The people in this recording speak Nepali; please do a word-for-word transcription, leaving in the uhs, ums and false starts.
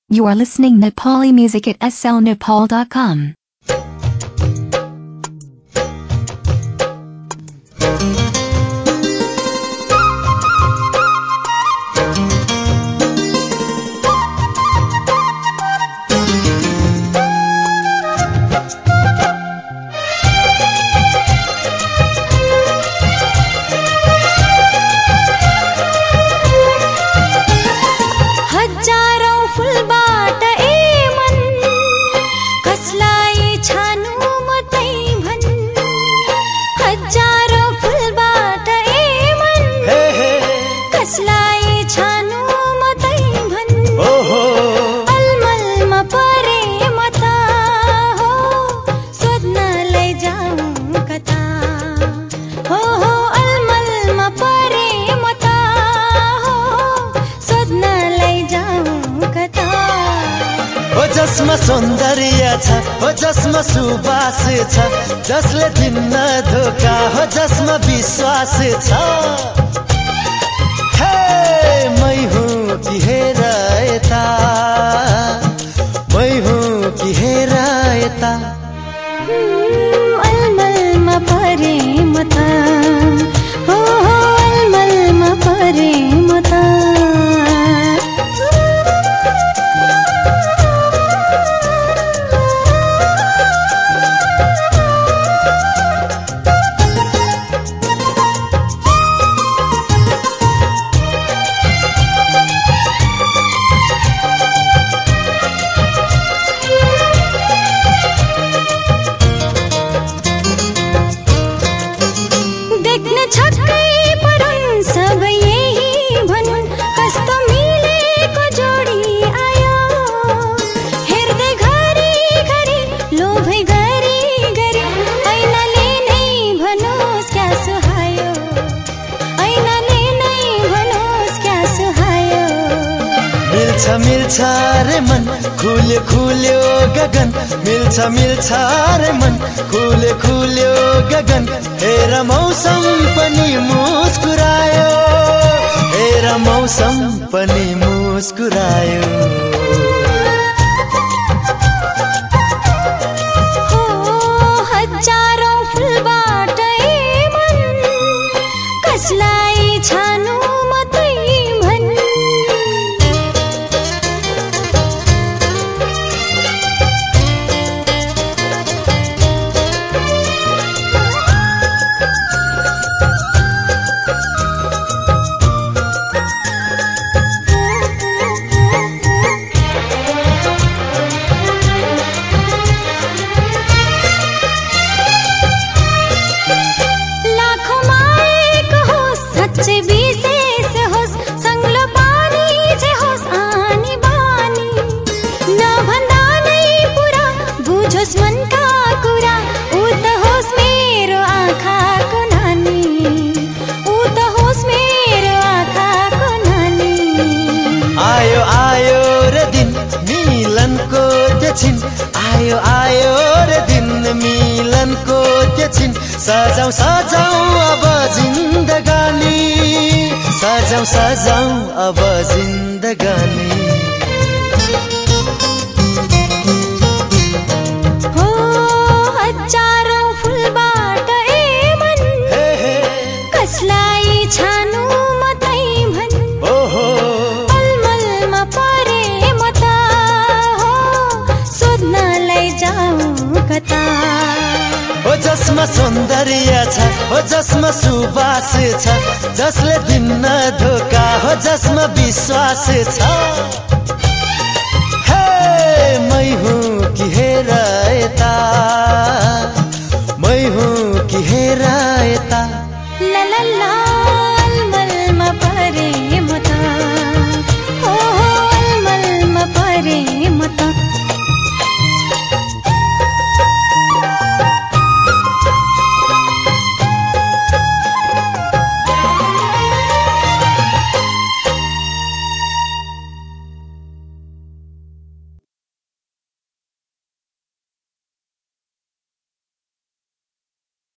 You are listening Nepali music at s l nepal dot com. हजारौं फुलबाट ए मन कसलाई छानु म तै भन् हजारौं फुलबाट ए मन कसलाई छानु म तै भन् अलमलमा परे म त हो सोध्नलाई जाऊँ कता हो हो अलमलमा परे म त हो सोध्नलाई जाऊँ कता हो जसमा सौन्दर्य छ हो जसमा सुवास छ जसले दिन्न धोका हो जसमा विश्वास छ हे मै हुँ कि हेर यता मै हुँ कि हेर यता अलमलमा परे म त हो हो अलमलमा परे म त देख्न छक्कै परुन् सब यही भनुन् कस्तो मिलेको जोडी आयो हेर्दै घरी घरी लोभै गरी गरी ऐनाले नै भनोस् क्या सुहायो ऐनाले नै भनोस् क्या सुहायो मिल्छ मिल्छ रे मन खुल्यो खुल्यो गगन मिल्छ मिल्छ रे मन खुल्यो खुल्यो गगन हेर मौसम पनि मुस्कुरायो हेर मौसम पनि मुस्कुरायो हो हजारौं फुलबाट ए मन कसलाई छानु म तै भन् लाखौंमा एक होस् साँच्चै विशेष होस् सङ्लो पानी चाहिँ होस् आनी बानी नभन्दा नै पुरा बुझोस् मनका कुरा ऊ त होस् मेरो आँखाको नानी ऊ त होस् मेरो आँखाको नानी आयो आयो रे दिन मिलनको त्यो छिन आयो आयो रे दिन मिलनको त्यो छिन सजाऊ सजाऊ अब जिन्दगानी सजाऊ सजाऊ अब जिन्दगानी हो हजारौं फुलबाट ए मन कसलाई छानु म तै भन् ओहो अलमलमा परे म त हो सोध्नलाई जाऊँ कता हो जसमा सौन्दर्य छ हो जसमा सुवास छ जसले दिन्न धोका हो जसमा विश्वास छ